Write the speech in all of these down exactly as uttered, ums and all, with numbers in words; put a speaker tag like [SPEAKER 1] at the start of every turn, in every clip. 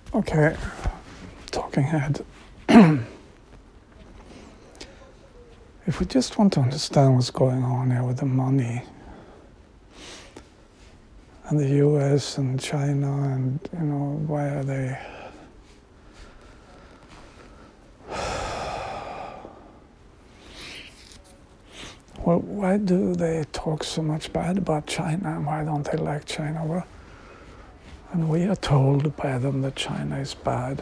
[SPEAKER 1] Okay, talking head. If we just want to understand what's going on here with the money and the U S and China and, you know, why are they... Well, why do they talk so much bad about China and why don't they like China? Well, and we are told by them that China is bad.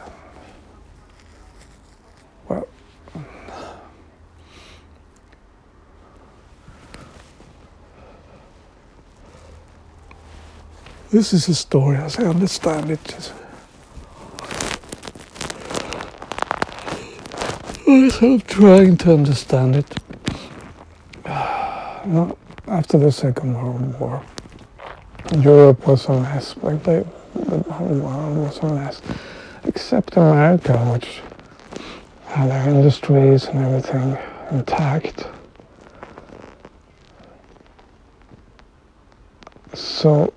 [SPEAKER 1] Well, this is a story as I understand it. I'm trying to understand it. No, after the Second World War, Europe was a mess. Like they, the whole world was a mess, except America, which had their industries and everything intact. So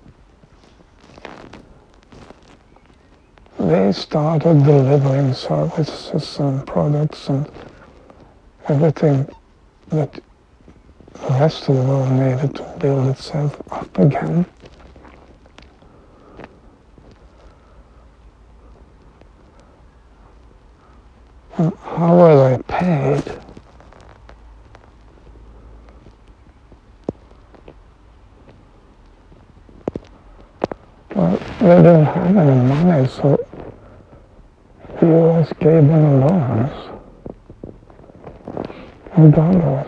[SPEAKER 1] they started delivering services and products and everything that the rest of the world needed to build itself up again. And how were they paid? Well, they didn't have any money, so the U S gave them loans in dollars.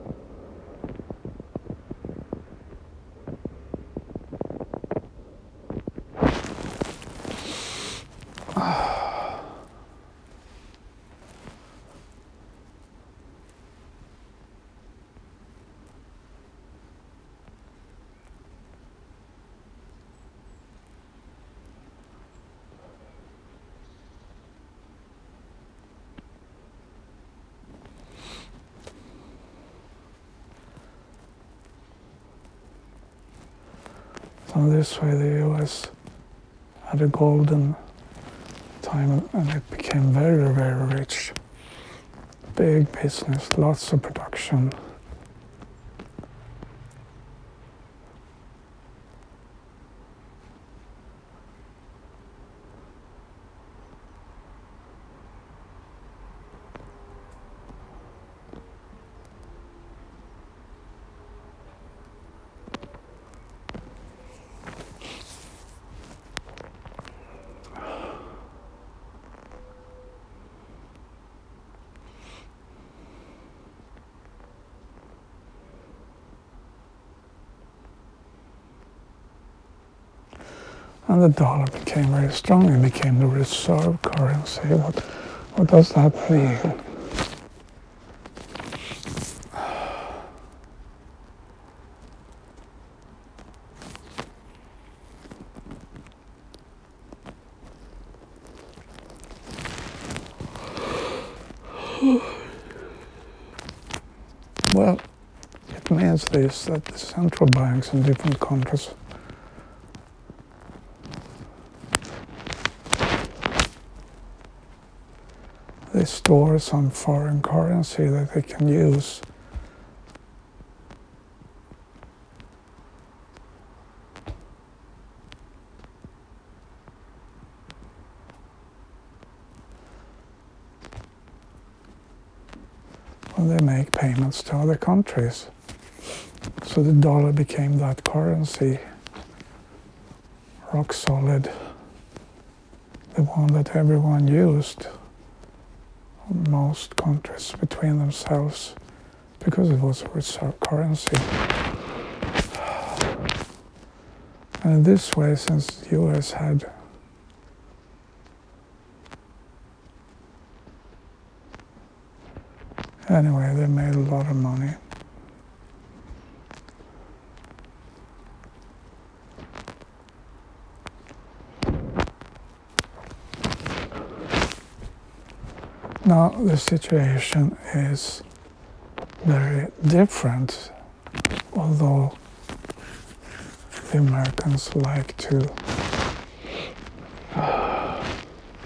[SPEAKER 1] So this way the U S had a golden time and it became very, very rich. Big business, lots of production. And the dollar became very strong and became the reserve currency. What, what does that mean? Well, it means this, that the central banks in different countries they store some foreign currency that they can use. When they make payments to other countries. So the dollar became that currency, rock solid, the one that everyone used. Most countries between themselves because it was a reserve currency. And in this way, since the U S had anyway, they made a lot of money. Now the situation is very different, although the Americans like to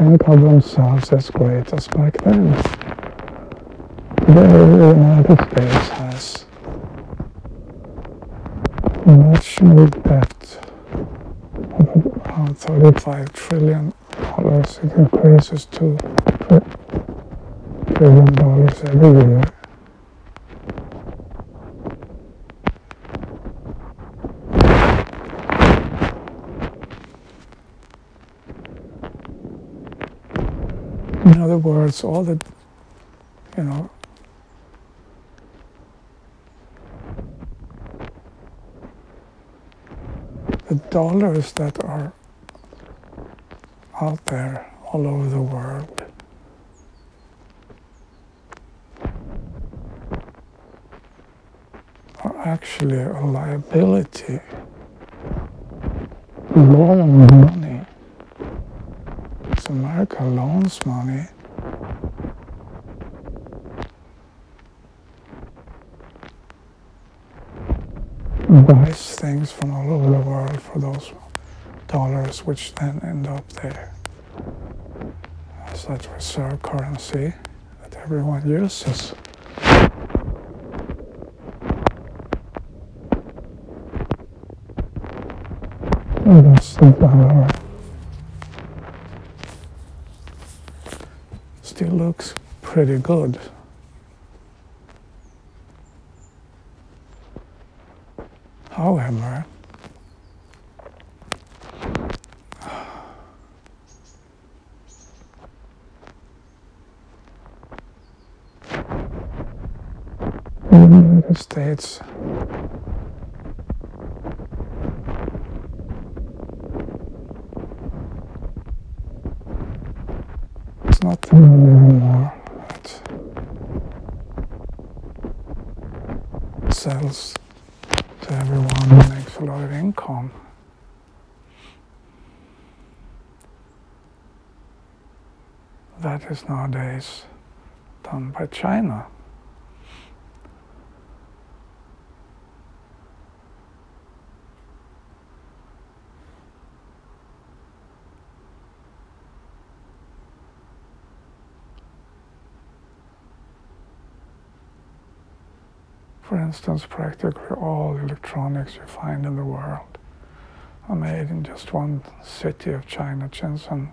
[SPEAKER 1] think of themselves as great as back then. The United States has much more debt, around thirty-five trillion dollars. It increases to trillion dollars every year. In other words, all the, you know, the dollars that are out there all over the world are actually a liability, loaned money. So America loans money buys things from all over the world for those dollars, which then end up there as that reserve currency that everyone uses. And that's the dollar. Still looks pretty good. However, the United States it's not the money anymore that sells to everyone who makes a lot of income. That is nowadays done by China. For instance, practically all electronics you find in the world are made in just one city of China, Shenzhen,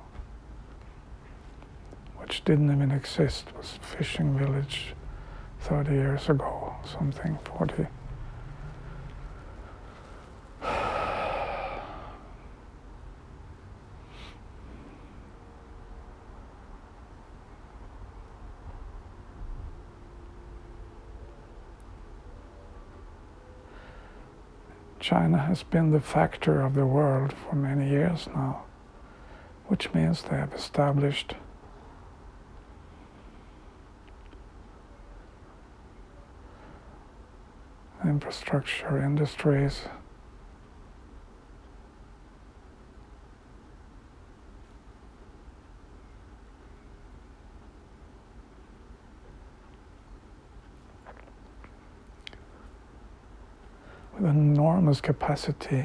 [SPEAKER 1] which didn't even exist. It was a fishing village thirty years ago, something, forty. China has been the factor of the world for many years now, which means they have established infrastructure, industries, with enormous capacity.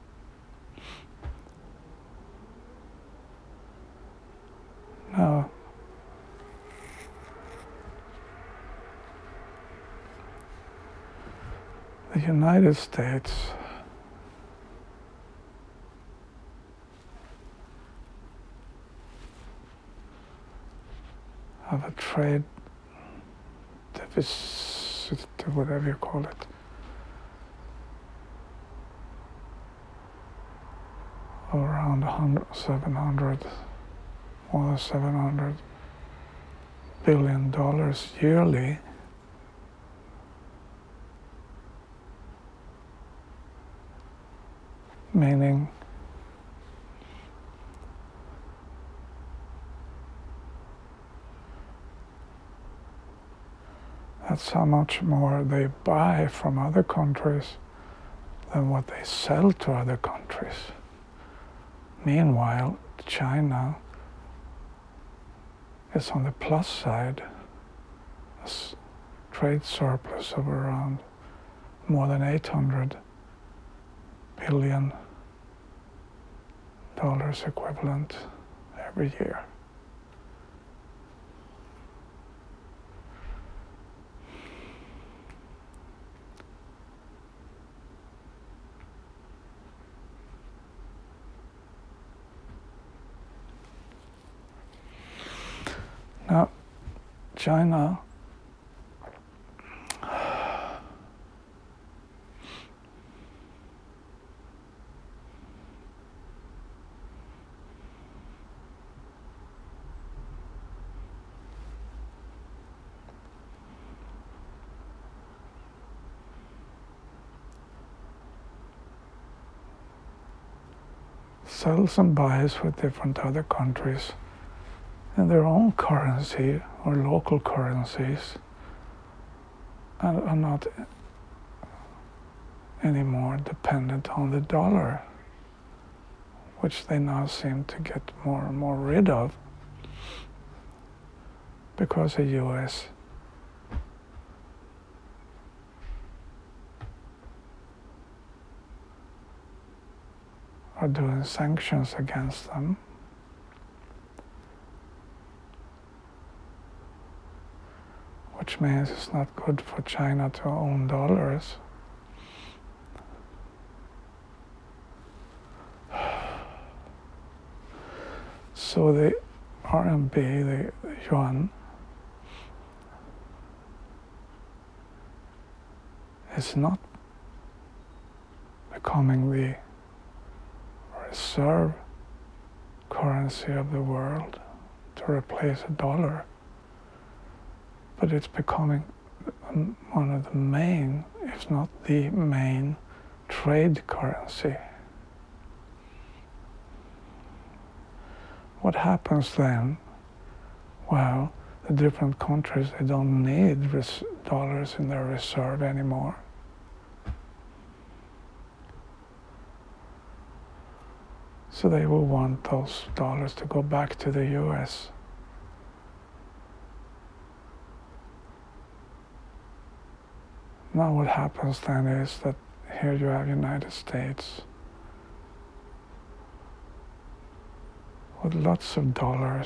[SPEAKER 1] Now, the United States have a trade deficit, whatever you call it, of around seven hundred, more than seven hundred billion dollars yearly. Meaning that's how much more they buy from other countries than what they sell to other countries. Meanwhile, China is on the plus side, a trade surplus of around more than eight hundred billion dollars equivalent every year. China sells and buys with different other countries in their own currency or local currencies, and are not anymore dependent on the dollar, which they now seem to get more and more rid of because the U S are doing sanctions against them. Which means it's not good for China to own dollars. So the R M B, the yuan, is not becoming the reserve currency of the world to replace a dollar, but it's becoming one of the main, if not the main, trade currency. What happens then? Well, the different countries, they don't need res- dollars in their reserve anymore. So they will want those dollars to go back to the U S. Now what happens then is that here you have United States with lots of dollars.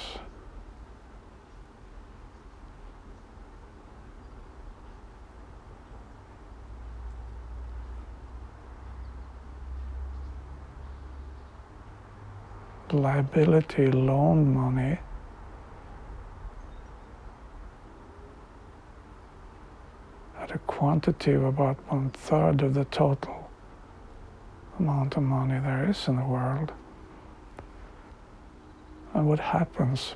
[SPEAKER 1] Liability loan money at a quantity of about one third of the total amount of money there is in the world. And what happens?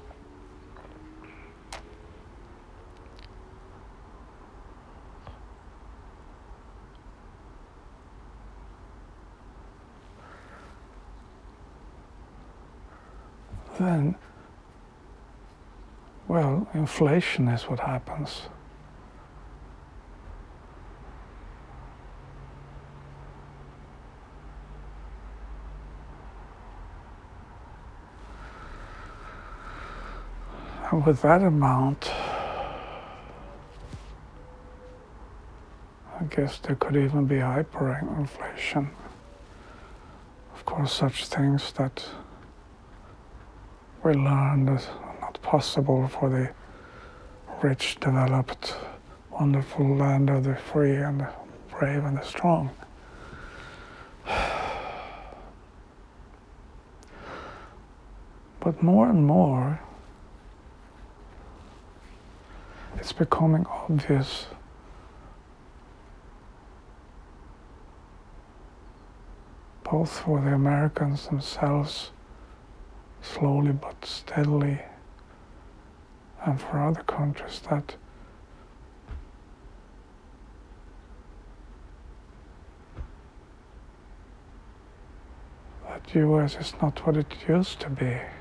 [SPEAKER 1] Then, well, inflation is what happens. And with that amount, I guess there could even be hyperinflation. Of course, such things that we learned is not possible for the rich, developed, wonderful land of the free and the brave and the strong. But more and more, it's becoming obvious both for the Americans themselves, slowly but steadily, and for other countries, that that U S is not what it used to be.